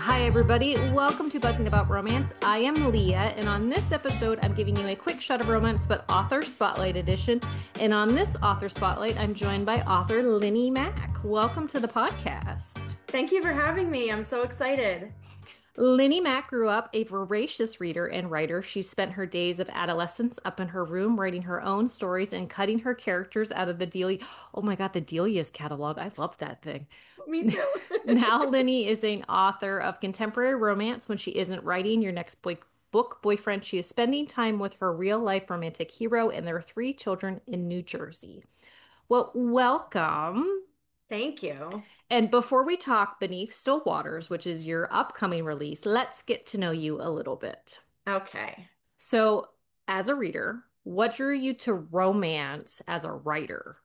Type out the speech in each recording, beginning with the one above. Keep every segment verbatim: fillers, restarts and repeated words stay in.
Hi, everybody. Welcome to Buzzing About Romance. I am Leah, and on this episode, I'm giving you a quick shot of romance, but author spotlight edition. And on this author spotlight, I'm joined by author Linnie Mack. Welcome to the podcast. Thank you for having me. I'm so excited. Linnie Mack grew up a voracious reader and writer. She spent her days of adolescence up in her room writing her own stories and cutting her characters out of the Delia. Oh my God, the Delia's catalog. I love that thing. Me too. Now, Linnie is an author of contemporary romance. When she isn't writing your next boy book boyfriend, she is spending time with her real life romantic hero and their three children in New Jersey. Well, welcome. Thank you. And before we talk Beneath Still Waters, which is your upcoming release, let's get to know you a little bit. Okay. So, as a reader, what drew you to romance as a writer?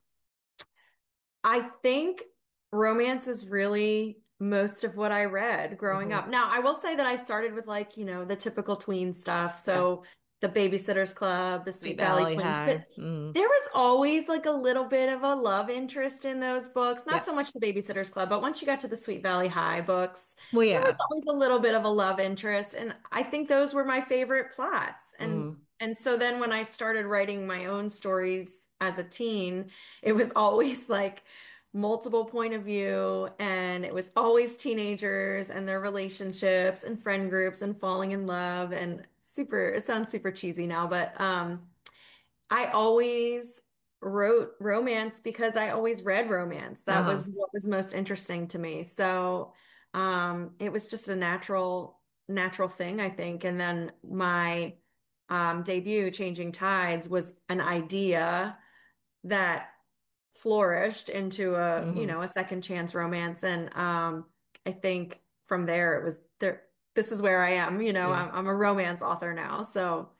I think romance is really most of what I read growing Hmm. up. Now, I will say that I started with like, you know, the typical tween stuff. Yeah. So the Babysitter's Club, the Sweet Sweet Valley Valley Twins, but High. Mm. there was always like a little bit of a love interest in those books. Not Yeah. so much the Babysitter's Club, but once you got to the Sweet Valley High books, Well, there was yeah. always a little bit of a love interest. And I think those were my favorite plots. And Mm. and so then when I started writing my own stories as a teen, it was always like multiple point of view, and it was always teenagers and their relationships and friend groups and falling in love and super, it sounds super cheesy now, but um I always wrote romance because I always read romance. That Uh-huh. was what was most interesting to me. So um it was just a natural natural thing, I think. And then my um debut, Changing Tides, was an idea that flourished into a, you Hmm. know, a second chance romance. And um, I think from there it was there. This is where I am, you know, Yeah. I'm, I'm a romance author now. So,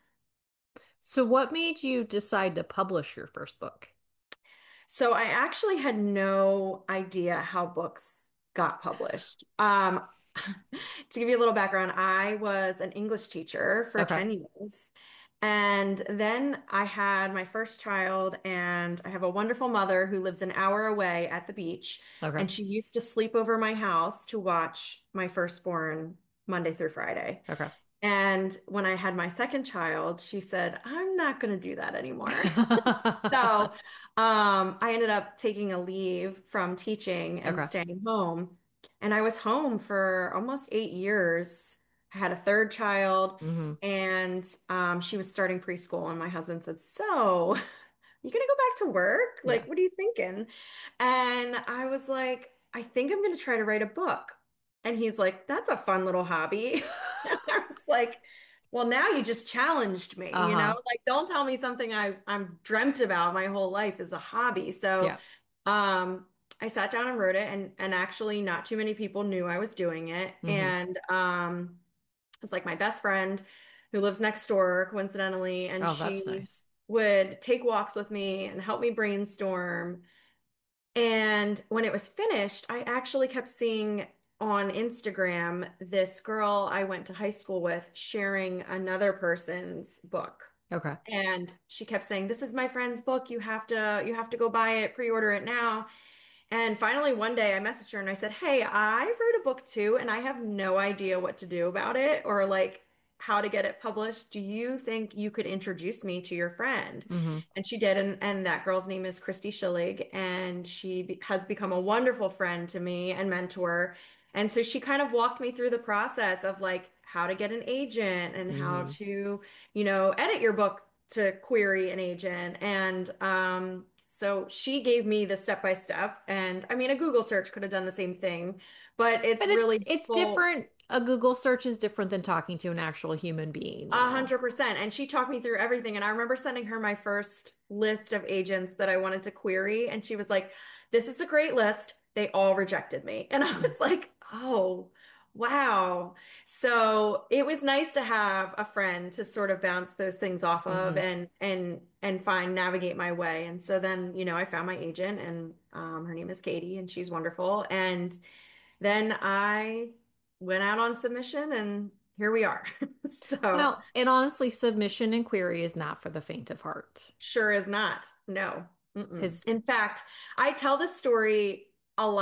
So, what made you decide to publish your first book? so I actually had no idea how books got published. Um, to give you a little background, I was an English teacher for Okay. ten years. And then I had my first child, and I have a wonderful mother who lives an hour away at the beach. Okay. And she used to sleep over my house to watch my firstborn Monday through Friday. Okay. And when I had my second child, she said, I'm not going to do that anymore. So um, I ended up taking a leave from teaching and Okay. staying home. And I was home for almost eight years. I had a third child, Hmm. and um, she was starting preschool. And my husband said, So, you gonna go back to work? Yeah. Like, what are you thinking? And I was like, I think I'm gonna try to write a book. And he's like, That's a fun little hobby. And I was like, well, now you just challenged me, you know? Uh-huh. Like, don't tell me something I I've dreamt about my whole life is a hobby. So, Yeah. um, I sat down and wrote it, and and actually not too many people knew I was doing it. Hmm. And um, it was like my best friend who lives next door, coincidentally, and Oh, that's she nice. would take walks with me and help me brainstorm. And when it was finished, I actually kept seeing on Instagram this girl I went to high school with sharing another person's book. Okay. And she kept saying, "This is my friend's book. You have to you have to go buy it, pre-order it now." And finally, one day I messaged her and I said, Hey, I wrote a book too, and I have no idea what to do about it or like how to get it published. Do you think you could introduce me to your friend? Hmm. And she did. And, and that girl's name is Christy Schillig, and she be has become a wonderful friend to me and mentor. And so she kind of walked me through the process of like how to get an agent and how Hmm. to, you know, edit your book to query an agent. And um, so she gave me the step by step. And I mean, a Google search could have done the same thing, but it's But it's really it's full. different. A Google search is different than talking to an actual human being, A though. hundred percent. And she talked me through everything. And I remember sending her my first list of agents that I wanted to query. And she was like, This is a great list. They all rejected me. And I Mm. was like, Oh, wow. So it was nice to have a friend to sort of bounce those things off of Hmm. and and and find navigate my way. And so then, you know, I found my agent, and um, her name is Katie, and she's wonderful. And then I went out on submission, and here we are. So Well, and honestly, submission and query is not for the faint of heart. sure is not. No. Mm-mm. Because, In fact, I tell this story a lot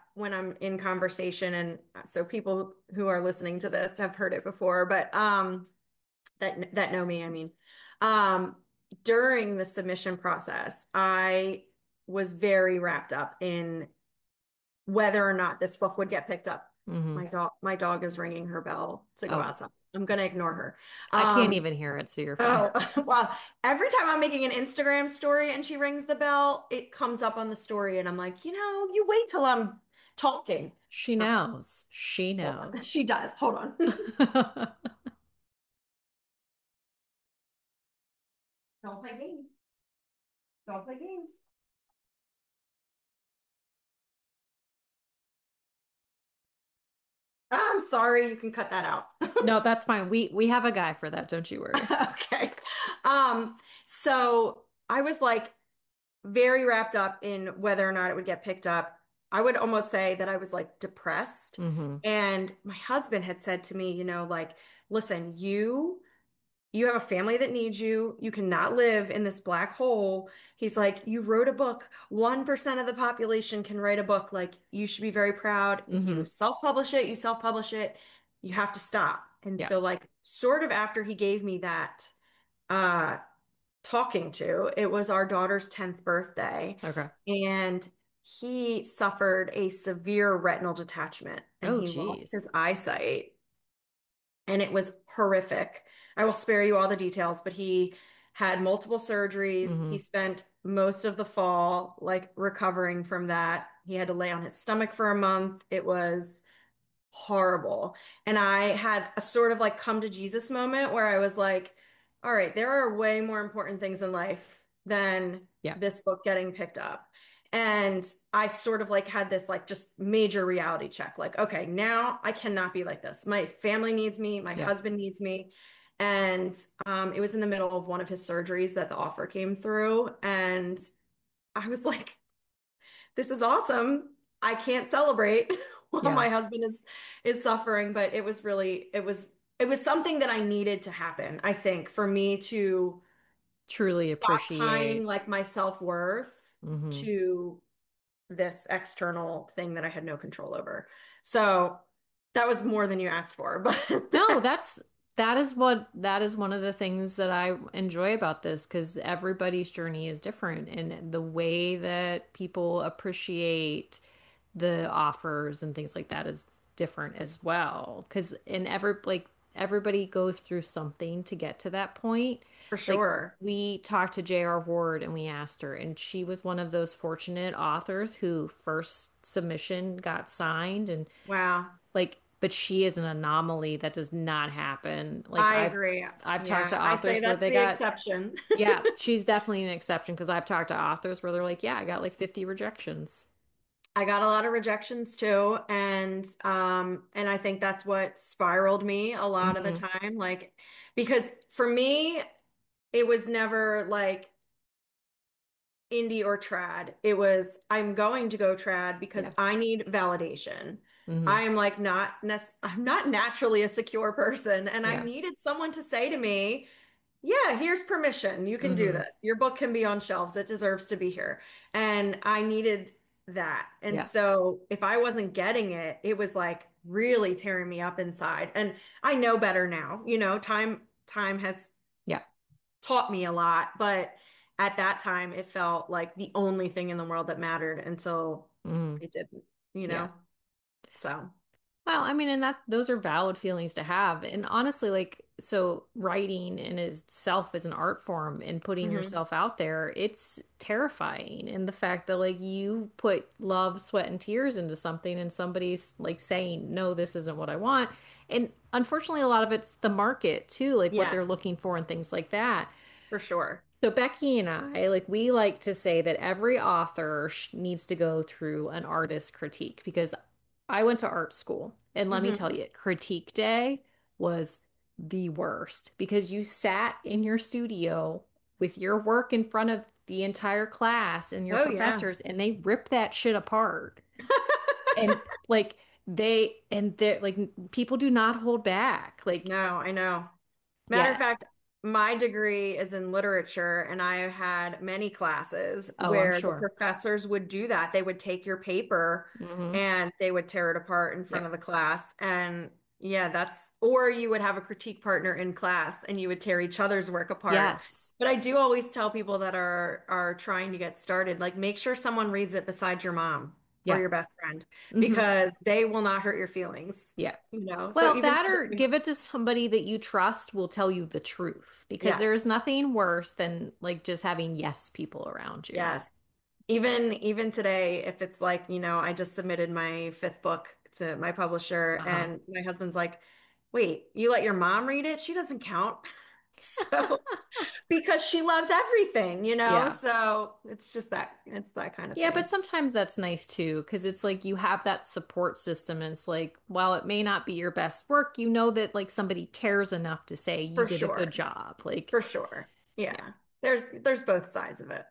when I'm in conversation, and so people who are listening to this have heard it before, but um that that know me, I mean. Um During the submission process, I was very wrapped up in whether or not this book would get picked up. Hmm. My dog my dog is ringing her bell to go Oh, outside. I'm gonna ignore her. I can't Um even hear it, so you're fine. Oh, well, every time I'm making an Instagram story and she rings the bell, it comes up on the story, and I'm like, you know, you wait till I'm talking. She Uh, knows. She Hold knows. on. She does. Hold on. Don't play games. Don't play games. I'm sorry, you can cut that out. No, that's fine. We we have a guy for that, don't you worry. Okay. Um, so I was like very wrapped up in whether or not it would get picked up. I would almost say that I was like depressed. Hmm. And my husband had said to me, you know, like, listen, you you have a family that needs you. You cannot live in this black hole. He's like, you wrote a book. one percent of the population can write a book. Like, you should be very proud. If you Hmm. self-publish it, you self-publish it. You have to stop. And Yeah. so, like, sort of after he gave me that uh talking to, it was our daughter's tenth birthday, Okay. and he suffered a severe retinal detachment and Oh, he lost geez. his eyesight, and it was horrific. I will spare you all the details, but he had multiple surgeries. He Hmm. spent most of the fall like recovering from that. He had to lay on his stomach for a month. It was horrible. And I had a sort of like come to Jesus moment where I was like, all right, there are way more important things in life than Yeah. this book getting picked up. And I sort of like had this like just major reality check. Like, okay, now I cannot be like this. My family needs me, my Yeah. husband needs me. And um, it was in the middle of one of his surgeries that the offer came through. And I was like, this is awesome. I can't celebrate while Yeah. my husband is is suffering, but it was really it was it was something that I needed to happen, I think, for me to Truly stop tying appreciate. like my self-worth Hmm. to this external thing that I had no control over. So that was more than you asked for, No, but that's that is what that is one of the things that I enjoy about this because everybody's journey is different and the way that people appreciate the offers and things like that is different as well. Because in every like everybody goes through something to get to that point. for Like sure. we talked to J R. Ward and we asked her, and she was one of those fortunate authors who first submission got signed and Wow. like but she is an anomaly that does not happen. Like I I've agree. I've talked Yeah, to I say authors where that's they the got exception. yeah, she's definitely an exception because I've talked to authors where they're like, yeah, I got like fifty rejections. I got a lot of rejections too, and um and I think that's what spiraled me a lot of the Hmm. time, like because for me it was never like indie or trad. It was I'm going to go trad because Yeah. I need validation. Hmm. I am like not nec I'm not naturally a secure person, and I Yeah. needed someone to say to me, yeah, here's permission. You can do Hmm. this. Your book can be on shelves. It deserves to be here. And I needed that. And Yeah. so if I wasn't getting it, it was like really tearing me up inside. And I know better now. You know, time time has Yeah. taught me a lot, but at that time it felt like the only thing in the world that mattered until Hmm. it didn't, you Yeah. know? So, Well, I mean, and that those are valid feelings to have. And honestly, like, so writing in itself is an art form and putting mhm. yourself out there, it's terrifying. And the fact that like you put love, sweat, and tears into something and somebody's like saying, no, this isn't what I want. And unfortunately, a lot of it's the market too, like what they're Yes, looking for and things like that. for sure. So Becky and I, like we like to say that every author sh- needs to go through an artist critique because I went to art school and let me tell Hmm. you, critique day was the worst because you sat in your studio with your work in front of the entire class and your Oh yeah. professors and they rip that shit apart. And like they and they're like people do not hold back. Like No, I know. Matter of yeah. fact, my degree is in literature, and I had many classes Oh, I'm where the sure. professors would do that. They would take your paper Hmm. and they would tear it apart in front Yep. of the class. And yeah, that's, or you would have a critique partner in class and you would tear each other's work apart. Yes. But I do always tell people that are are trying to get started, like make sure someone reads it besides your mom or Yeah. your best friend, Hmm. because they will not hurt your feelings, Yeah. you know? So Well, even that or though, give it to somebody that you trust will tell you the truth because yes. there is nothing worse than like just having yes people around you. Yes. Even even today, if it's like, you know, I just submitted my fifth book to my publisher Uh-huh. and my husband's like, "Wait, you let your mom read it? She doesn't count." So, because she loves everything, you know? Yeah. So, it's just that it's that kind of Yeah, but thing. sometimes that's nice too, because it's like you have that support system, and it's like, while it may not be your best work, you know that like somebody cares enough to say you For did a good sure. job. Like, For sure. yeah. Yeah. There's there's both sides of it.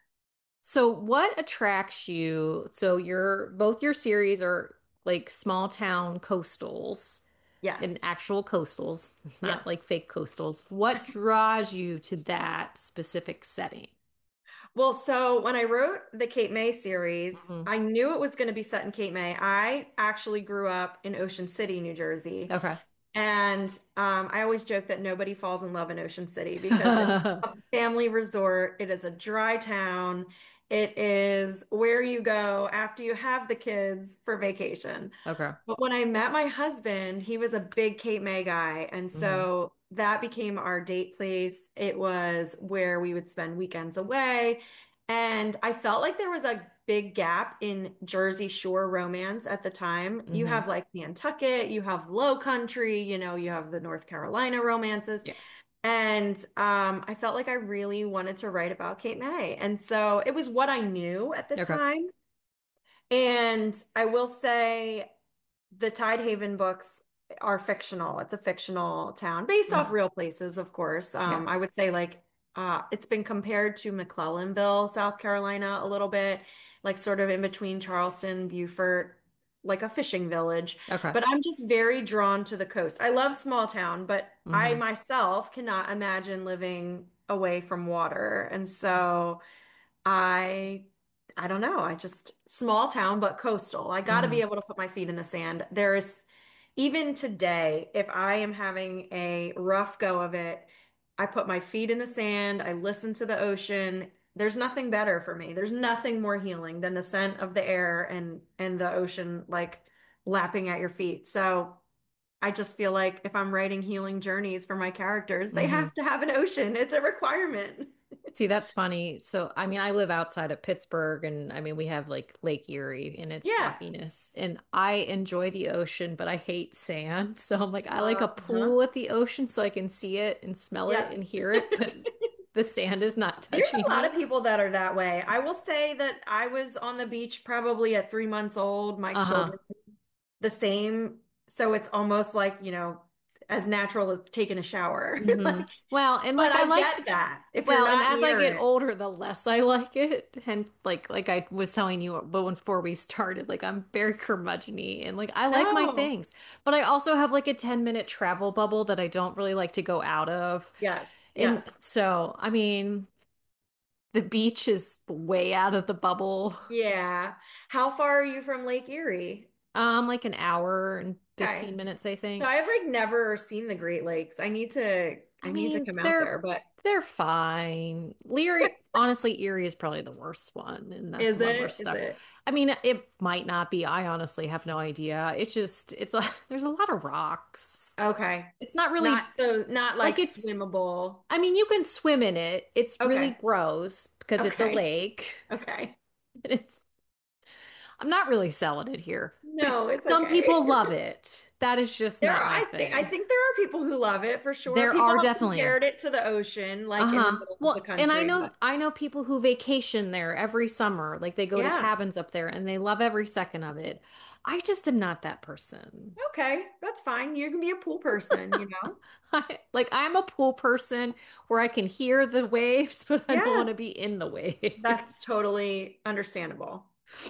So what attracts you? So your both your series are like small town coastals and Yes. actual coastals, not Yes. like fake coastals. What draws you to that specific setting? Well, so when I wrote the Cape May series, Hmm. I knew it was going to be set in Cape May. I actually grew up in Ocean City, New Jersey. Okay. And um, I always joke that nobody falls in love in Ocean City because it's a family resort. It is a dry town. It is where you go after you have the kids for vacation. Okay. But when I met my husband, he was a big Cape May guy. And Hmm. so that became our date place. It was where we would spend weekends away. And I felt like there was a big gap in Jersey Shore romance at the time. You Hmm. have like Nantucket, you have Low Country, you know, you have the North Carolina romances. Yeah. And um, I felt like I really wanted to write about Cape May. And so it was what I knew at the Okay. time. And I will say, the Tidehaven books are fictional. It's a fictional town based off Hmm. real places, of course. Yeah. Um, I would say like uh, it's been compared to McClellanville, South Carolina, a little bit, like sort of in between Charleston, Beaufort, like a fishing village. Okay. But I'm just very drawn to the coast. I love small town, but I Hmm. myself cannot imagine living away from water. And so I I don't know. I just small town but coastal. I got to be Hmm. able to put my feet in the sand. There's even today, if I am having a rough go of it, I put my feet in the sand, I listen to the ocean. There's nothing better for me. There's nothing more healing than the scent of the air and and the ocean like lapping at your feet. So I just feel like if I'm writing healing journeys for my characters, they Hmm. have to have an ocean. It's a requirement. See, that's funny. So, I mean, I live outside of Pittsburgh, and I mean, we have like Lake Erie and its Yeah. rockiness. And I enjoy the ocean, but I hate sand. So I'm like, I like a Uh-huh. pool at the ocean so I can see it and smell it Yeah. and hear it, but the sand is not There's touching a lot of me. people that are that way. I will say that I was on the beach probably at three months old. My Uh-huh. children, the same. So it's almost like, you know, as natural as taking a shower. Hmm. Like, Well, and but like I I liked get that if you're well, and not as I near get it. older, the less I like it. And like like I was telling you but before we started, like I'm very curmudgeon-y and like I like my Oh, things. But I also have like a ten minute travel bubble that I don't really like to go out of. yes, And yes. so, I mean, the beach is way out of the bubble. Yeah. How far are you from Lake Erie? Um, like an hour and Okay. fifteen minutes, I So think. I've like never seen the Great Lakes. I need to I I need to mean, come out they're there, but they're fine. Leary, honestly, Erie is probably the worst one, and that's the is one we're it? Is stuck. it? I mean, it might not be. I honestly have no idea. It just it's a there's a lot of rocks. Okay. It's not really Not so not like like it's swimmable. I mean, you can swim in it. It's really Okay. gross because it's a Okay. lake. Okay. It's I'm not really selling it here, but No, it's some okay. people love it. That is just There not are, my I think I thing. think there are people who love it for sure. There People are have definitely. compared it to the ocean, like in the Uh-huh. middle of the Well, and I country, know but I know people who vacation there every summer. Like they go to yeah. cabins up there and they love every second of it. I just am not that person. Okay, that's fine. You can be a pool person, you know? I, like I'm a pool person where I can hear the waves, but I don't want Yes. to be in the waves. That's totally understandable.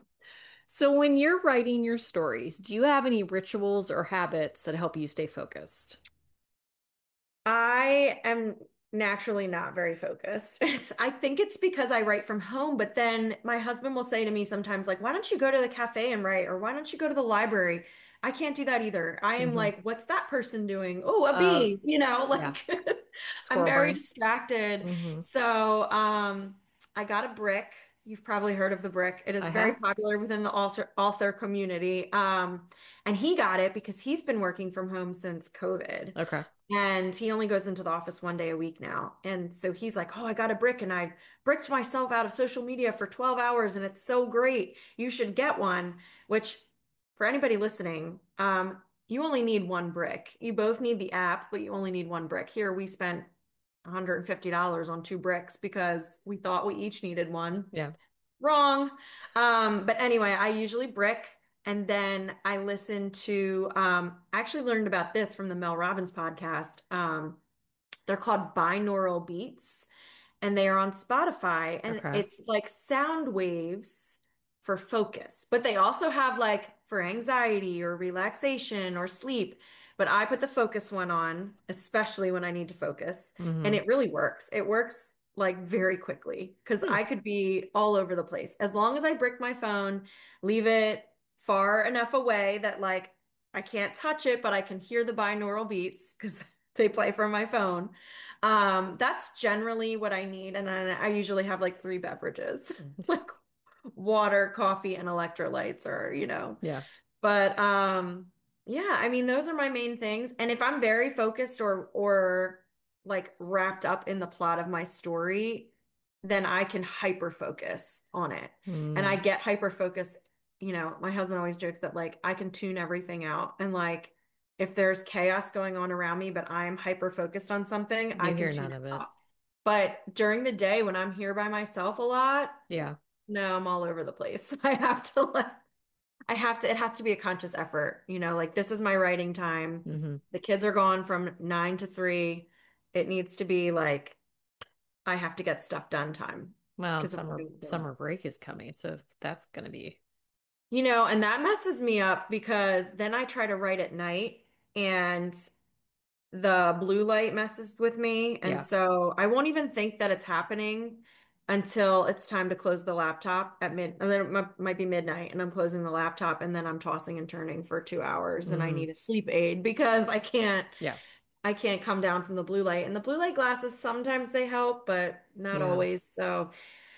So when you're writing your stories, do you have any rituals or habits that help you stay focused? I am naturally not very focused. It's, I think it's because I write from home, but then my husband will say to me sometimes, like, why don't you go to the cafe and write? Or why don't you go to the library? I can't do that either. I am Hmm. like, what's that person doing? Oh, a Uh, bee, you know, yeah. like I'm Squirrel very brain. distracted. Hmm. So, um, I got a brick. You've probably heard of the brick. It is I very have. popular within the author author community. Um, and he got it because he's been working from home since COVID. Okay. And he only goes into the office one day a week now. And so he's like, oh, I got a brick and I bricked myself out of social media for twelve hours and it's so great. You should get one, which for anybody listening, um, you only need one brick. You both need the app, but you only need one brick. Here we spent one hundred fifty dollars on two bricks because we thought we each needed one. Yeah. Wrong. Um, but anyway, I usually brick and then I listen to um I actually learned about this from the Mel Robbins podcast. Um, they're called binaural beats and they are on Spotify and Okay. it's like sound waves for focus. But they also have like for anxiety or relaxation or sleep. But I put the focus one on, especially when I need to focus, and Hmm. it really works. It works like very quickly because Hmm. I could be all over the place. As long as I brick my phone, leave it far enough away that like I can't touch it, but I can hear the binaural beats because they play from my phone. Um, that's generally what I need. And then I usually have like three beverages, like water, coffee, and electrolytes, or, you know. Yeah. But um, yeah, I mean, those are my main things. And if I'm very focused or or like wrapped up in the plot of my story, then I can hyper focus on it. And I Mm. get hyper focused, you know, my husband always jokes that like I can tune everything out and like if there's chaos going on around me, but I'm hyper focused on something, I You can hear tune none it of it. off. But during the day when I'm here by myself a lot, Yeah. no, I'm all over the place. I have to let I have to, it has to be a conscious effort. You know, like this is my writing time. Hmm. The kids are gone from nine to three. It needs to be like, I have to get stuff done time Well, and because of, summer summer break is coming, so that's gonna be. you know, and that messes me up because then I try to write at night and the blue light messes with me. And Yeah. so I won't even think that it's happening until it's time to close the laptop at mid, and then it might might be midnight and I'm closing the laptop and then I'm tossing and turning for two hours and I Hmm. need a sleep aid because I can't, Yeah. I can't come down from the blue light. And the blue light glasses, sometimes they help, but not Yeah. always. So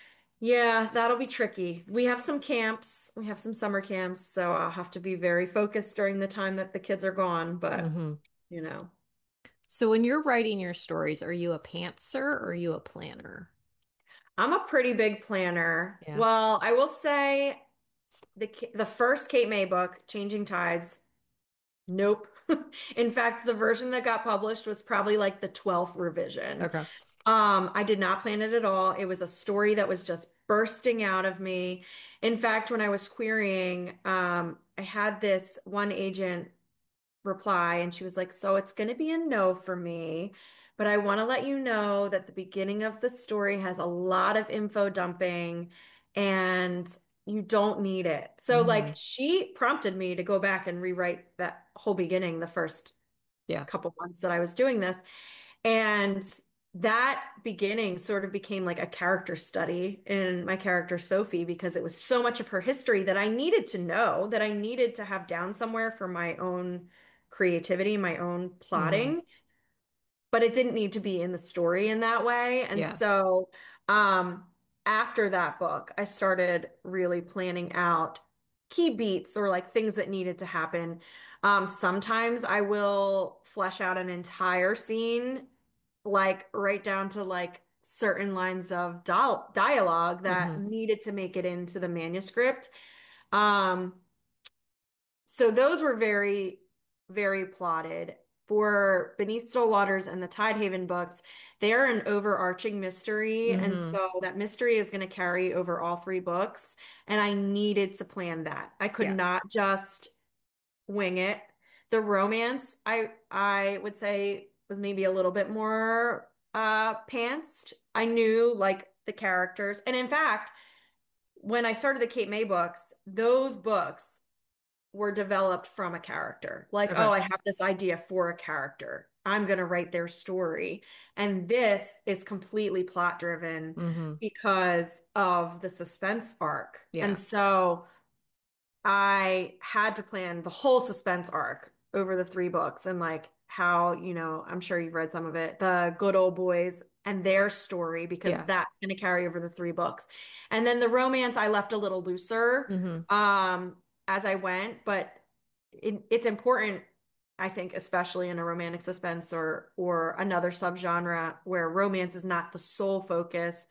yeah, that'll be tricky. We have some camps, we have some summer camps, so I'll have to be very focused during the time that the kids are gone, but Hmm. you know. So when you're writing your stories, are you a pantser or are you a planner? I'm a pretty big planner. Yeah. Well, I will say the the first Kate May book, Changing Tides, nope. In fact, the version that got published was probably like the twelfth revision. Okay. Um, I did not plan it at all. It was a story that was just bursting out of me. In fact, when I was querying, um, I had this one agent reply and she was like, so it's going to be a no for me, but I want to let you know that the beginning of the story has a lot of info dumping and you don't need it. So Hmm. like she prompted me to go back and rewrite that whole beginning the first Yeah. couple months that I was doing this. And that beginning sort of became like a character study in my character Sophie because it was so much of her history that I needed to know, that I needed to have down somewhere for my own creativity, my own Hmm. plotting, but it didn't need to be in the story in that way. And Yeah. so, um, after that book, I started really planning out key beats or like things that needed to happen. Um, sometimes I will flesh out an entire scene like right down to like certain lines of dial dialogue that Hmm. needed to make it into the manuscript. Um, so those were very, very plotted. For Beneath Still Waters and the Tidehaven books, they are an overarching mystery. And Hmm. so that mystery is going to carry over all three books. And I needed to plan that. I could Yeah. not just wing it. The romance, I I would say was maybe a little bit more uh pantsed. I knew like the characters. And in fact, when I started the Kate May books, those books were developed from a character. Like, oh, Okay. I have this idea for a character. I'm going to write their story. And this is completely plot driven Hmm. because of the suspense arc. And Yeah. so I had to plan the whole suspense arc over the three books and like how, you know, I'm sure you've read some of it, the good old boys and their story, because Yeah. that's going to carry over the three books. And then the romance I left a little looser Hmm. um as I went, but it, it's important, I think, especially in a romantic suspense or or another subgenre where romance is not the sole focus,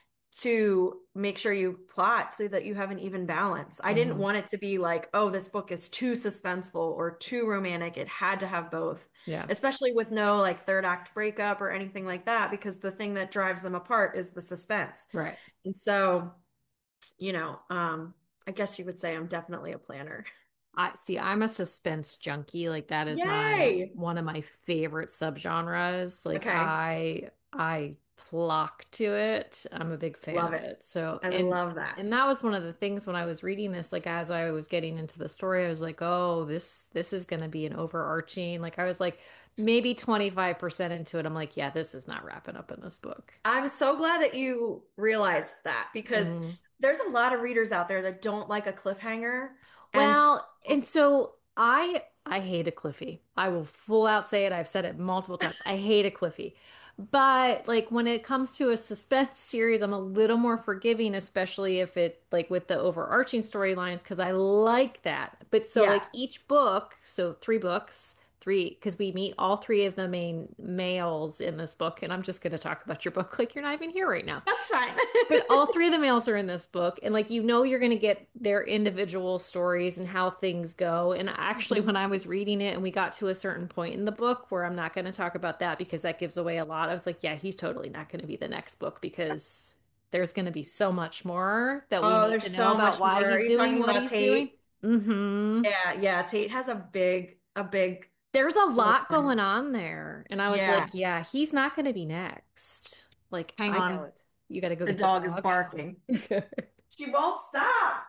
to make sure you plot so that you have an even balance. I didn't Hmm. want it to be like, oh, this book is too suspenseful or too romantic. It had to have both, Yeah. especially with no like third act breakup or anything like that, because the thing that drives them apart is the suspense. Right. And so, you know, um, I guess you would say I'm definitely a planner. I see, I'm a suspense junkie. Like that is my Yay. one of my favorite subgenres. Like Okay. I I flock to it. I'm a big fan Love of it. it. So I and love that. and that was one of the things when I was reading this, like as I was getting into the story, I was like, oh, this this is gonna be an overarching. Like I was like maybe twenty-five percent into it. I'm like, yeah, this is not wrapping up in this book. I'm so glad that you realized that because Mm-hmm. there's a lot of readers out there that don't like a cliffhanger. And Well, and so, so I I hate a Cliffy. I will full out say it. I've said it multiple times. I hate a Cliffy. But like when it comes to a suspense series, I'm a little more forgiving, especially if it like with the overarching storylines, because I like that. But so like yes, each book, so three books, three, because we meet all three of the main males in this book, and I'm just going to talk about your book like you're not even here right now. that's fine. But all three of the males are in this book, and like you know, you're going to get their individual stories and how things go. And actually, when Mhm. I was reading it and we got to a certain point in the book where I'm not going to talk about that because that gives away a lot, I was like, yeah, he's totally not going to be the next book because there's going to be so much more that we Oh, need there's to know so about much why more. Are he's you doing talking what about he's doing. Tate? Hmm. Yeah, yeah. Tate has a big, a big There's a lot storyline. going on there, and I was Yeah. like, yeah, he's not going to be next. Like, Hang I know on. it. You got to go The get the dog is dog. barking. Okay. She won't stop.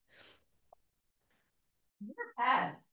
Yes.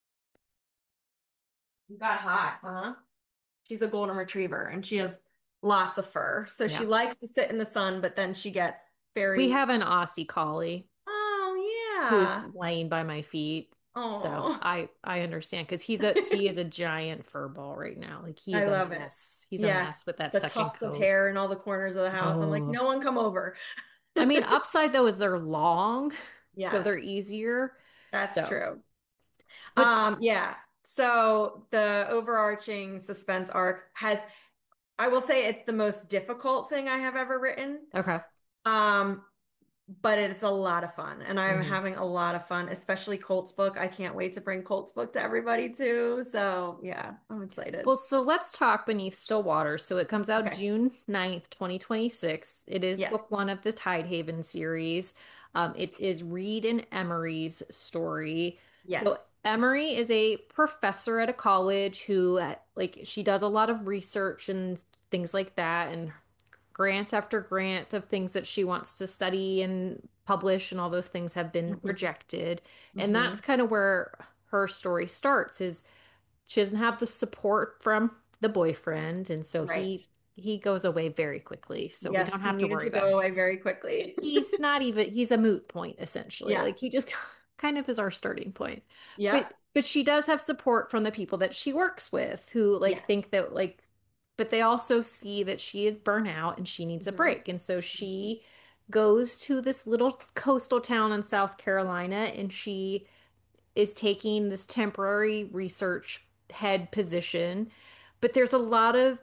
You got hot, huh? She's a golden retriever and she has lots of fur. So she Yeah. likes to sit in the sun, but then she gets We very, have an Aussie Collie oh who's yeah. laying by my feet. So Oh, I I understand because he's a he is a giant fur ball right now. Like I he's a love it. mess. He's a Yes, mess with that the second tufts of coat. hair in all the corners of the house. I'm like, Oh. no one come over. I mean, upside though is they're long, so Yes, they're easier. that's So, true. but Um, yeah. So the overarching suspense arc has, I will say it's the most difficult thing I have ever written. okay. Um, but it's a lot of fun and I'm Hmm. having a lot of fun, especially Colt's book. I can't wait to bring Colt's book to everybody too. So yeah, I'm excited. Well, so let's talk Beneath Still Waters. So it comes out Okay. June ninth, twenty twenty-six. It is Yes. book one of the Tidehaven series. Um, it is Reed and Emery's story. So Yes. Emery is a professor at a college who, uh, like, she does a lot of research and things like that, and grant after grant of things that she wants to study and publish, and all those things have been Hmm. rejected. And that's Hmm. kind of where her story starts, is she doesn't have the support from the boyfriend, and so he Right. he goes away very quickly. So we Yes, don't he have to needed worry to about go him. away very quickly. He's not even he's a moot point essentially. Yeah. Like he just kind of is our starting point. But Yep. but she does have support from the people that she works with who like Yes. think that like but they also see that she is burnout and she needs a Hmm. break. And so Hmm. she goes to this little coastal town in South Carolina and she is taking this temporary research head position, but there's a lot of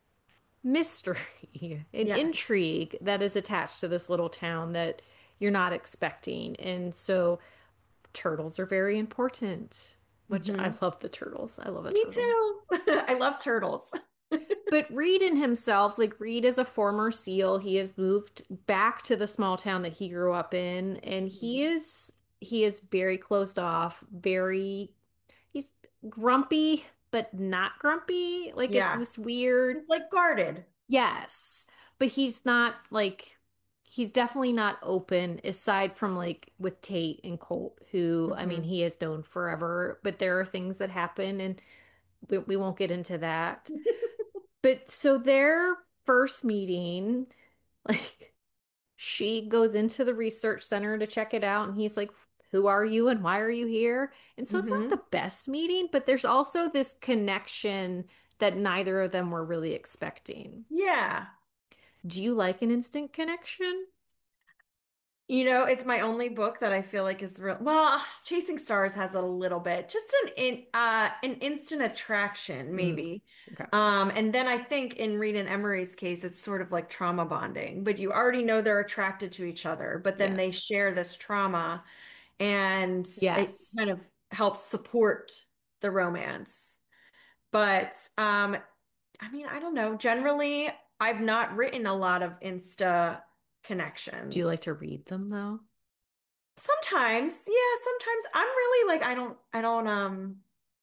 mystery and Yes. intrigue that is attached to this little town that you're not expecting. And so turtles are very important, which I Hmm. love the turtles. I love a Me turtle. too. I love turtles. But Reed in himself, like Reed is a former SEAL. He has moved back to the small town that he grew up in, and he Mhm. is he is very closed off, very he's grumpy, but not grumpy. Like it's Yeah. this weird, He's like guarded. yes, but he's not like he's definitely not open aside from like with Tate and Colt, who I mean Hmm. he has known forever, but there are things that happen and we, we won't get into that. But so their first meeting, like she goes into the research center to check it out, and he's like, "Who are you and why are you here?" And so it's not Hmm. the best meeting, but there's also this connection that neither of them were really expecting. Yeah. Do you like an instant connection? You know, it's my only book that I feel like is real. Well, Chasing Stars has a little bit, just an in uh an instant attraction, Mm, maybe. okay. Um, and then I think in Reed and Emery's case, it's sort of like trauma bonding, but you already know they're attracted to each other, but then Yeah. they share this trauma and it Yes. kind of helps support the romance. But um, I mean, I don't know. Generally, I've not written a lot of Insta Do you like connections. to read them though? Sometimes, yeah, sometimes I'm really like I don't I don't um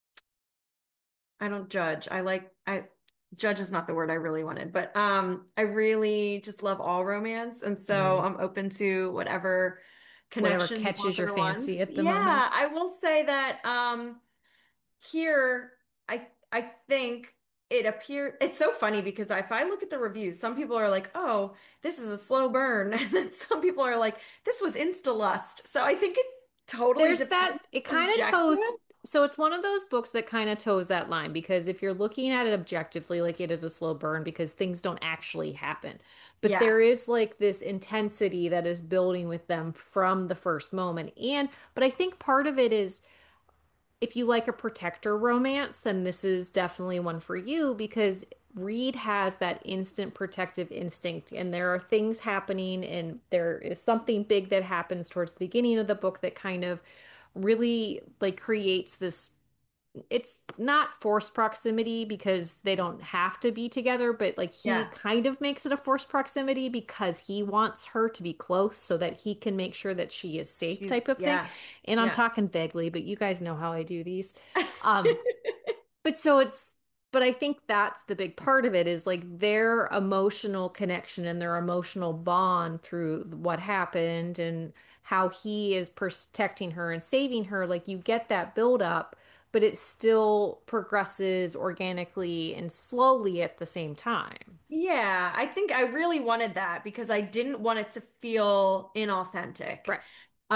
I don't judge. I like I judge is not the word I really wanted, but um I really just love all romance and so Mm. I'm open to whatever Whatever connection the catches your author fancy wants. at the Yeah, moment. I will say that um here I I think it appeared it's so funny because if I look at the reviews, some people are like, "Oh, this is a slow burn." And then some people are like, "This was insta-lust." So I think it totally There's depends that, it kind of subjective. toes, so it's one of those books that kind of toes that line because if you're looking at it objectively, like it is a slow burn because things don't actually happen. But Yeah. there is like this intensity that is building with them from the first moment. And, but I think part of it is if you like a protector romance, then this is definitely one for you because Reed has that instant protective instinct, and there are things happening, and there is something big that happens towards the beginning of the book that kind of really like creates this. It's not forced proximity because they don't have to be together, but like he Yeah. kind of makes it a forced proximity because he wants her to be close so that he can make sure that she is safe, She's type of thing. yes. And I'm Yes. talking vaguely, but you guys know how I do these. Um, but so it's, but I think that's the big part of it is like their emotional connection and their emotional bond through what happened and how he is protecting her and saving her. Like you get that build up, but it still progresses organically and slowly at the same time. Yeah, I think I really wanted that because I didn't want it to feel inauthentic. Right.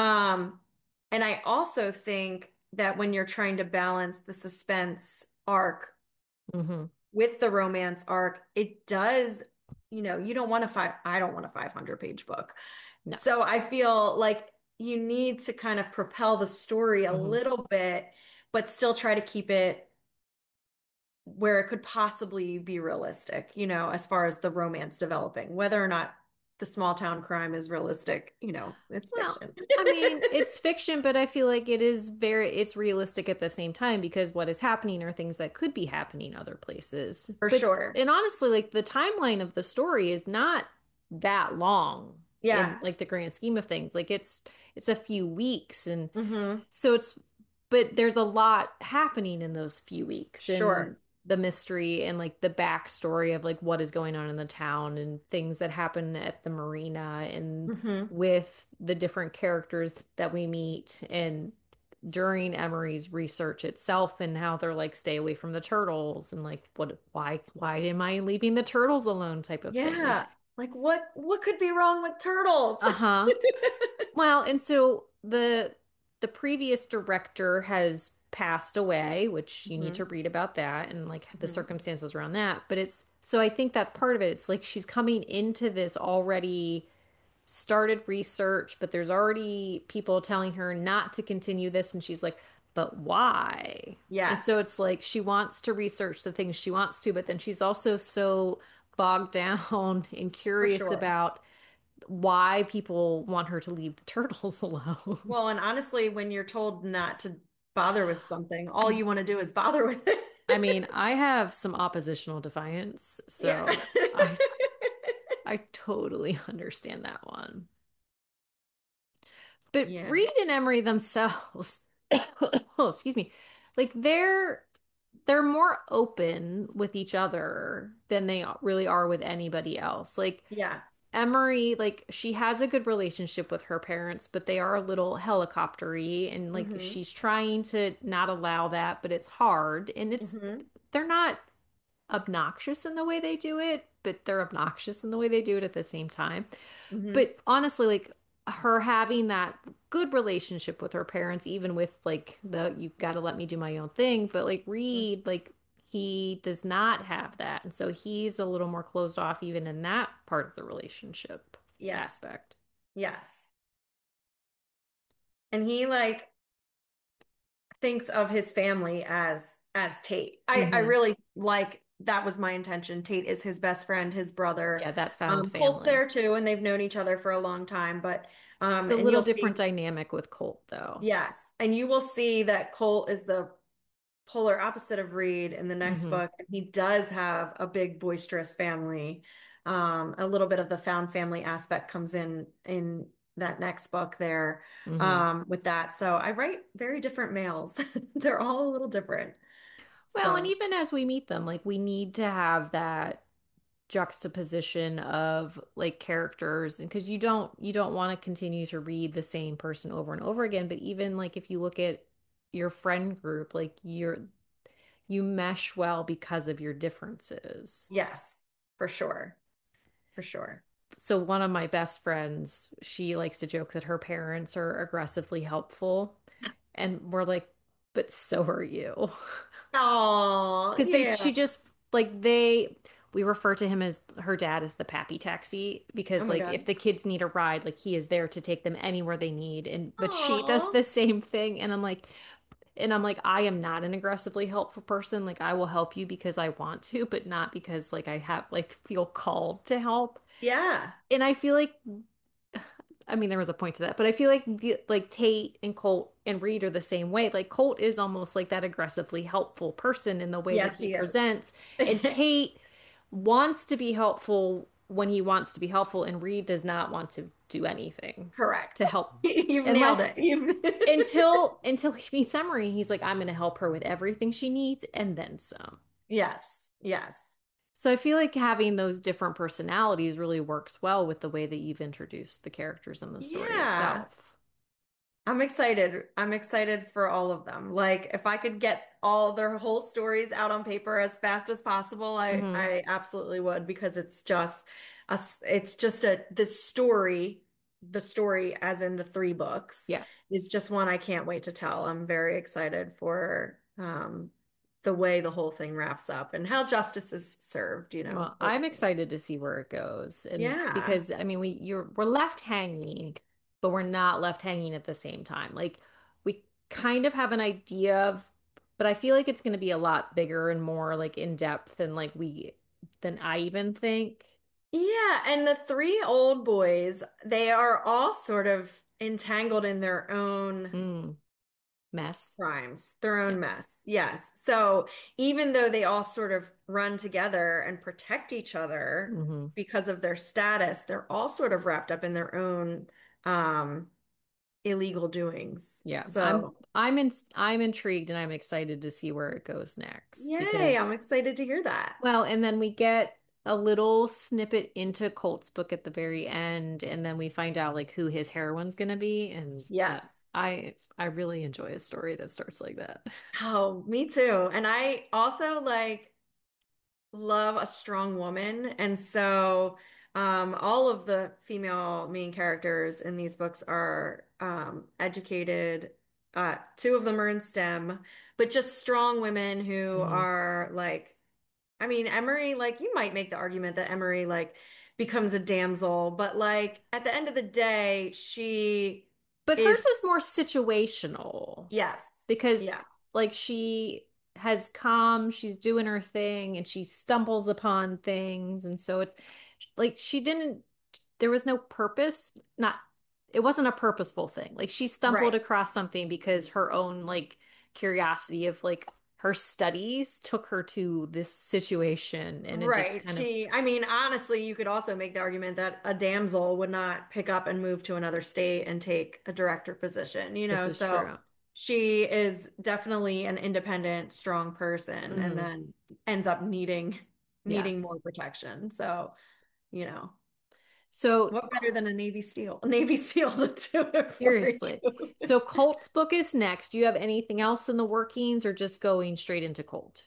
Um, and I also think that when you're trying to balance the suspense arc Hmm. with the romance arc, it does, you know, you don't want a five, I don't want a five hundred page book. No. So I feel like you need to kind of propel the story a Hmm. little bit, but still try to keep it where it could possibly be realistic, you know, as far as the romance developing, whether or not the small town crime is realistic, you know, it's Well, fiction. I mean, it's fiction, but I feel like it is very, it's realistic at the same time because what is happening are things that could be happening other places. For But, sure. and honestly, like the timeline of the story is not that long in Yeah. like the grand scheme of things. Like it's, it's a few weeks. And Hmm. so it's, but there's a lot happening in those few weeks and Sure. the mystery and like the backstory of like what is going on in the town and things that happen at the marina and Hmm. with the different characters that we meet and during Emery's research itself and how they're like stay away from the turtles and like what why why am I leaving the turtles alone type of thing. Like Yeah. Like what what could be wrong with turtles? uh-huh. Well, and so the the previous director has passed away, which you need Hmm. to read about that and like the Hmm. circumstances around that. But it's so I think that's part of it. It's like she's coming into this already started research, but there's already people telling her not to continue this, and she's like, but why? And so Yes, it's like she wants to research the things she wants to, but then she's also so bogged down and for curious sure. about why people want her to leave the turtles alone. Well, and honestly, when you're told not to bother with something, all you want to do is bother with it. I mean, I have some oppositional defiance, Yeah. so I I totally understand that one. But Yeah. Reed and Emery themselves, oh, excuse me, like they're they're more open with each other than they really are with anybody else. Like Yeah. Emery, like, she has a good relationship with her parents, but they are a little helicoptery, and like Hmm. she's trying to not allow that, but it's hard. And it's Hmm. they're not obnoxious in the way they do it, but they're obnoxious in the way they do it at the same time. Hmm. But honestly, like her having that good relationship with her parents, even with like the you gotta let me do my own thing, but like Reed, like he does not have that. And so he's a little more closed off even in that part of the relationship Yes. aspect. Yes. And he like thinks of his family as as Tate. I I Hmm. really like that was my intention. Tate is his best friend, his brother. Yeah, that found Um, Colt's family. there too, and they've known each other for a long time. But It's um, a and little you'll different see, dynamic with Colt though. yes, and you will see that Colt is the polar opposite of Reed in the next Hmm. book. And he does have a big boisterous family. Um, a little bit of the found family aspect comes in in that next book there Hmm. um, with that. So I write very different males. They're all a little different. Well, and So even as we meet them, like we need to have that juxtaposition of like characters, and because you don't you don't want to continue to read the same person over and over again, but even like if you look at your friend group, like you're you mesh well because of your differences. yes, for sure. For sure. So one of my best friends, she likes to joke that her parents are aggressively helpful, and we're like, but so are you. Oh, Because they yeah. she just like they we refer to him as her dad as the pappy taxi, Oh because my like God. if the kids need a ride, like he is there to take them anywhere they need. And but she does Oh, the same thing, and I'm like and I'm like I am not an aggressively helpful person. Like I will help you because I want to, but not because like I have like feel called to help. yeah. And I feel like I mean, there was a point to that, but I feel like the, like Tate and Colt and Reed are the same way. Like Colt is almost like that aggressively helpful person in the way that Yes, he he is. presents, and Tate wants to be helpful when he wants to be helpful, and Reed does not want to do anything Correct. to help You've nailed unless it. You've until until he meets Emery. He's like, I'm going to help her with everything she needs and then some. Yes. Yes. So I feel like having those different personalities really works well with the way that you've introduced the characters in the story Yeah. itself. I'm excited. I'm excited for all of them. Like if I could get all their whole stories out on paper as fast as possible, I Hmm. I absolutely would because it's just a s- it's just a the story, the story as in the three books Yeah. is just one I can't wait to tell. I'm very excited for um the way the whole thing wraps up and how justice is served, you know, Well, I'm hopefully. excited to see where it goes. And Yeah. because I mean we you're we're left hanging, but we're not left hanging at the same time. Like we kind of have an idea of, but I feel like it's going to be a lot bigger and more like in depth than like we than I even think. Yeah, and the three old boys, they are all sort of entangled in their own Mm, mess. crimes, their Yeah. own mess. Yes. So even though they all sort of run together and protect each other Hmm. because of their status, they're all sort of wrapped up in their own um illegal doings. Yeah. I'm So, I'm in I'm intrigued and I'm excited to see where it goes next yay, because I'm excited to hear that. well, and then we get a little snippet into Colt's book at the very end, and then we find out like who his heroine's gonna be, and Yes. that I I really enjoy a story that starts like that. Oh, me too. And I also like love a strong woman. And so um, all of the female main characters in these books are um, educated. Uh, two of them are in STEM, but just strong women who Hmm. are like, I mean, Emery, like, you might make the argument that Emery, like, becomes a damsel, but like, at the end of the day, she But hers is, is more situational yes, because yeah, like she has come, she's doing her thing, and she stumbles upon things, and so it's like she didn't there was no purpose, not it wasn't a purposeful thing. Like she stumbled right. across something because her own like curiosity of like her studies took her to this situation, and it just Right. kind of She, I mean, honestly, you could also make the argument that a damsel would not pick up and move to another state and take a director position, you this know? is So true. she is definitely an independent, strong person and Hmm. then ends up needing needing more Yes. protection. So, you know. So What better than a Navy SEAL? A Navy SEAL to do it for seriously. you. So Colt's book is next. Do you have anything else in the workings or just going straight into Colt?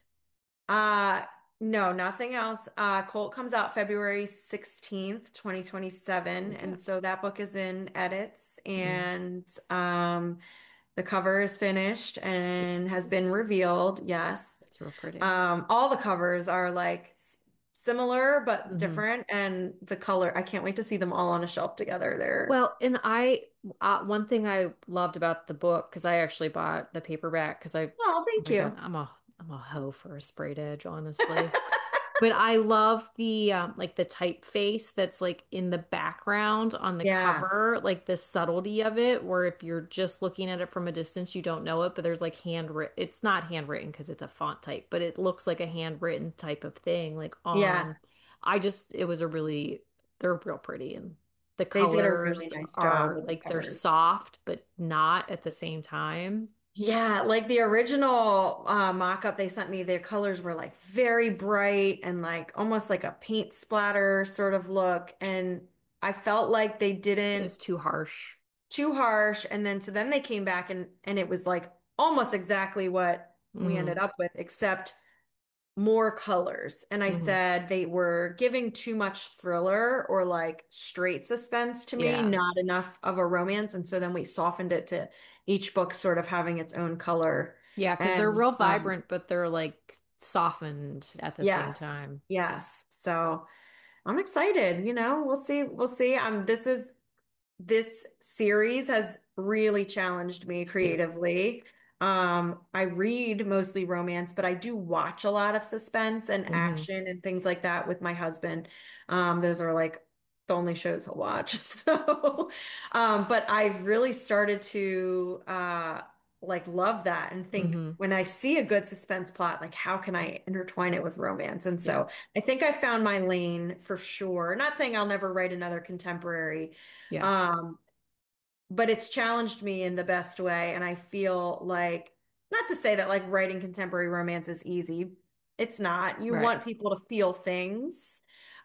Uh, no, nothing else. Uh, Colt comes out February sixteenth, twenty twenty-seven. Okay. And so that book is in edits Mm. and um, the cover is finished It's and has it's been revealed. Yes. it's real pretty. Um, all the covers are like s- similar but Hmm. different. And the color, I can't wait to see them all on a shelf together. They're, Well, and I, uh, one thing I loved about the book, because I actually bought the paperback, because I, oh oh, thank my God, you. I'm a, I'm a hoe for a sprayed edge, honestly. But I love the, um, like the typeface that's like in the background on the Yeah. cover, like the subtlety of it, where if you're just looking at it from a distance, you don't know it, but there's like handwritten, it's not handwritten because it's a font type, but it looks like a handwritten type of thing, like Yeah. on, I just, it was a really, they're real pretty and the They did a really colors nice job are with the like they're covers. soft, but not at the same time. Yeah, like the original uh, mock-up they sent me, their colors were like very bright and like almost like a paint splatter sort of look. And I felt like they It didn't was too harsh. too harsh. And then so then they came back and and it was like almost exactly what we ended Mm, up with, except more colors. And I hmm. said they were giving too much thriller or like straight suspense to me, Yeah. not enough of a romance. And so then we softened it to each book sort of having its own color. Yeah, because they're And real um, vibrant, but they're like softened at the same yes, time. yes. So I'm excited, you know, we'll see. We'll see. Um, this is this series has really challenged me Yeah. creatively. Um, I read mostly romance, but I do watch a lot of suspense and Hmm. action and things like that with my husband. Um, those are like the only shows he'll watch. So, um, but I've really started to uh like love that and think Hmm. when I see a good suspense plot, like how can I intertwine it with romance? And Yeah. so I think I found my lane for sure. Not saying I'll never write another contemporary, Yeah. um, but it's challenged me in the best way. And I feel like, not to say that like writing contemporary romance is easy. It's not. You Right. want people to feel things.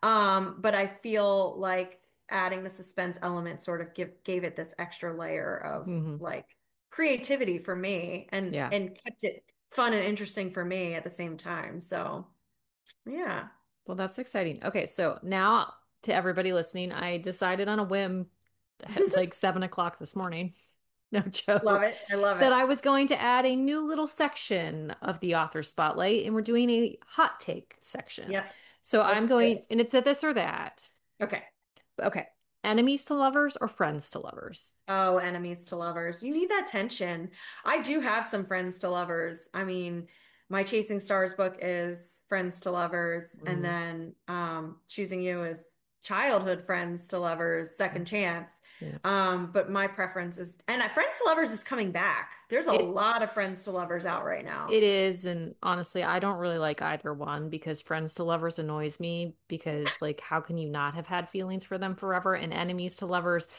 Um, but I feel like adding the suspense element sort of give gave it this extra layer of Hmm. like creativity for me and Yeah. and kept it fun and interesting for me at the same time. So yeah. Well, that's exciting. Okay, so now to everybody listening, I decided on a whim at like seven o'clock this morning, no Love joke, it. I love that it. I was going to add a new little section of the author spotlight, and we're doing a hot take section. Yes. So I'm Let's do going, it. and it's a this or that. Okay. Okay. Enemies to lovers or friends to lovers? Oh, enemies to lovers. You need that tension. I do have some friends to lovers. I mean, my Chasing Stars book is friends to lovers, and Mm, then um, Choosing You is childhood friends to lovers, second chance. yeah. Um, but my preference is, and uh, Friends to Lovers is coming back. There's a It lot of friends to lovers out right now. it is, and honestly, I don't really like either one because friends to lovers annoys me because like how can you not have had feelings for them forever? And enemies to lovers,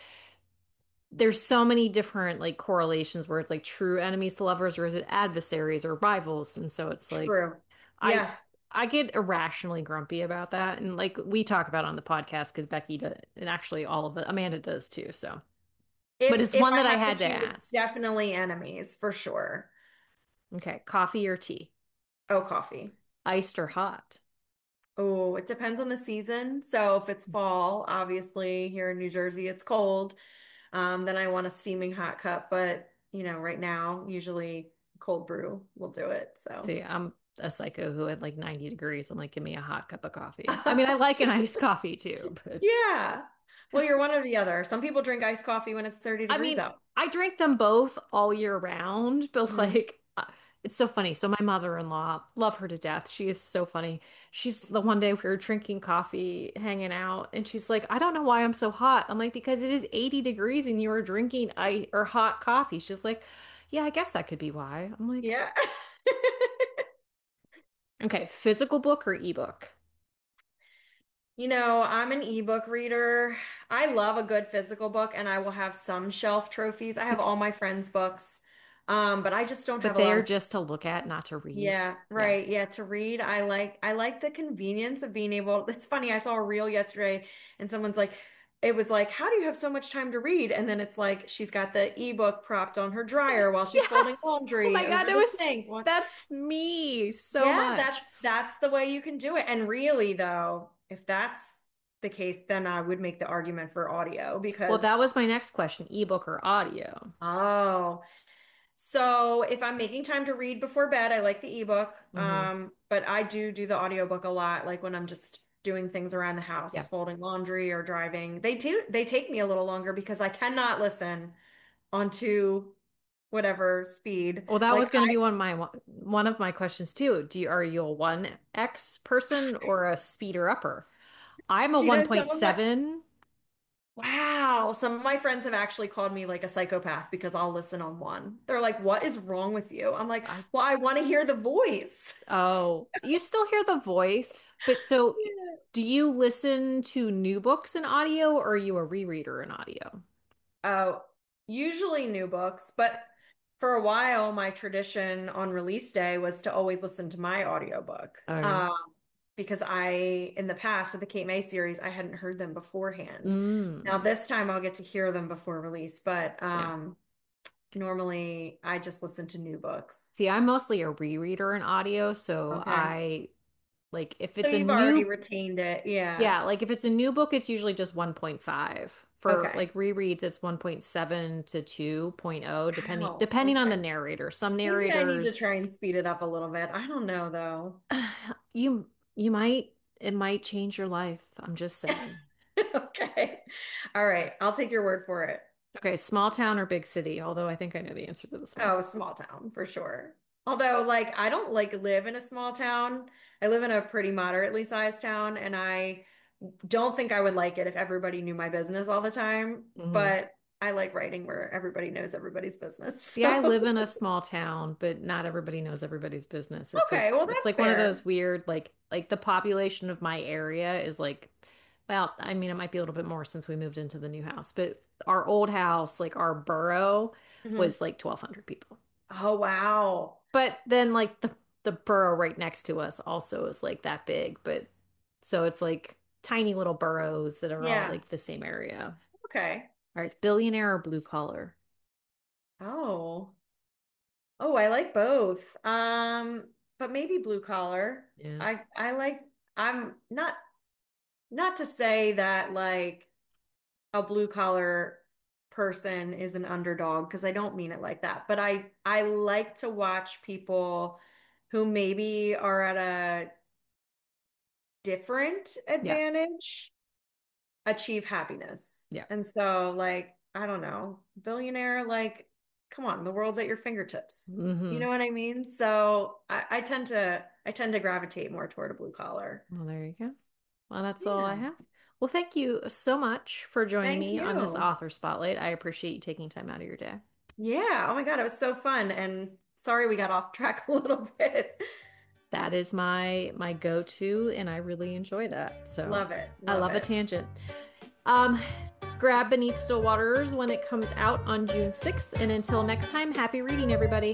there's so many different like correlations where it's like true enemies to lovers or is it adversaries or rivals? And so it's like True. I Yes. I get irrationally grumpy about that. And like we talk about on the podcast because Becky does, and actually all of it, Amanda does too. So, but If it's if one I that I have to had to choose, it's ask. definitely enemies for sure. Okay, coffee or tea? Oh, coffee. Iced or hot? Oh, it depends on the season. So if it's fall, obviously here in New Jersey, it's cold. Um, then I want a steaming hot cup. But you know, right now, usually cold brew will do it. So See, I'm a psycho who had like ninety degrees. I'm like, give me a hot cup of coffee. I mean, I like an iced coffee too, but yeah. Well, you're one or the other. Some people drink iced coffee when it's thirty I degrees mean, out. I drink them both all year round, but Mhm. like, uh, it's so funny. So my mother-in-law, love her to death. She is so funny. She's the one day we were drinking coffee, hanging out, and she's like, I don't know why I'm so hot. I'm like, because it is eighty degrees and you are drinking I or hot coffee. She's like, yeah, I guess that could be why. I'm like, Yeah. okay, physical book or ebook? You know, I'm an ebook reader. I love a good physical book and I will have some shelf trophies. I have Bec- all my friends' books. Um, but I just don't But have a they lot are of. just to look at, not to read. Yeah, Yeah. right. Yeah, to read, I like I like the convenience of being able. It's funny, I saw a reel yesterday and someone's like, it was like, how do you have so much time to read? And then it's like she's got the ebook propped on her dryer while she's folding Yes. Oh my laundry God, over it the was sink. Well, that's me so yeah, that's much. that's the way you can do it. And really though, if that's the case, then I would make the argument for audio Well, because that was my next question, ebook or audio? oh, so if I'm making time to read before bed, I like the ebook. Hmm. Um, but I do do the audiobook a lot, like when I'm just doing things around the house, Yeah. folding laundry or driving. They do they take me a little longer because I cannot listen onto whatever speed. Well, that Like was going to be one of my one of my questions too. Do you, are you a one X person or a speeder upper? I'm a do you know some of my one point seven. wow, some of my friends have actually called me like a psychopath because I'll listen on one. They're like, "What is wrong with you?" I'm like, I "Well, I want to hear the voice." oh, you still hear the voice, but so do you listen to new books in audio or are you a rereader in audio? Oh, usually new books, but for a while, my tradition on release day was to always listen to my audiobook. Okay. Um, because I, in the past with the Kate May series, I hadn't heard them beforehand. Now Mm, this time I'll get to hear them before release, but yeah. um, normally I just listen to new books. See, I'm mostly a rereader in audio, so Okay. I like if So it's a you've already new retained it. Yeah. yeah, like if it's a new book, it's usually just one point five. For Okay. like rereads, it's one point seven to two point oh, depending Wow. depending on the Okay. narrator. Some Maybe I need to narrators try and speed it up a little bit. I don't know though. you you might it might change your life. I'm just saying. Okay. All right. I'll take your word for it. Okay, small town or big city, although I think I know the answer to this one. Oh, small town for sure. Although, like, I don't like live in a small town. I live in a pretty moderately sized town, and I don't think I would like it if everybody knew my business all the time. Hmm. But I like writing where everybody knows everybody's business. See, I So, live in a small town, but not everybody knows everybody's business. It's like okay, well, it's that's like one of those fair. weird like like the population of my area is like well, I mean it might be a little bit more since we moved into the new house, but our old house, like our borough Mhm. was like twelve hundred people. Oh, wow. But then like the the borough right next to us also is like that big, but so it's like tiny little boroughs that are all Yeah. like the same area. Okay. All right, billionaire or blue collar? Oh. Oh, I like both. Um, but maybe blue collar. Yeah. I I like I'm not not to say that like a blue collar person is an underdog because I don't mean it like that. But I I like to watch people who maybe are at a different Yeah. advantage achieve happiness. Yeah. And so like I don't know, billionaire like come on, the world's at your fingertips. You Hmm. know what I mean? So I, I tend to I tend to gravitate more toward a blue collar. Well, there you go. Well, that's all I Yeah. have. Well, thank you so much for joining Thank me on this you. author spotlight. I appreciate you taking time out of your day. Yeah. Oh my God, it was so fun. And sorry we got off track a little bit. That is my my go-to, and I really enjoy that. So Love it. I Love love a it. tangent. Um, grab Beneath Still Waters when it comes out on June sixth. And until next time, happy reading, everybody.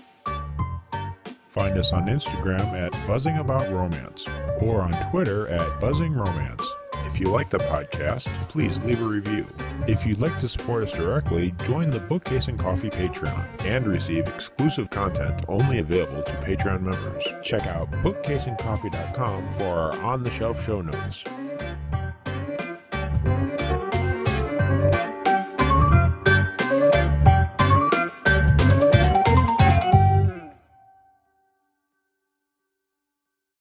Find us on Instagram at Buzzing About Romance or on Twitter at Buzzing Romance. If you like the podcast, please leave a review. If you'd like to support us directly, join the Bookcase and Coffee Patreon and receive exclusive content only available to Patreon members. Check out bookcase and coffee dot com for our on-the-shelf show notes.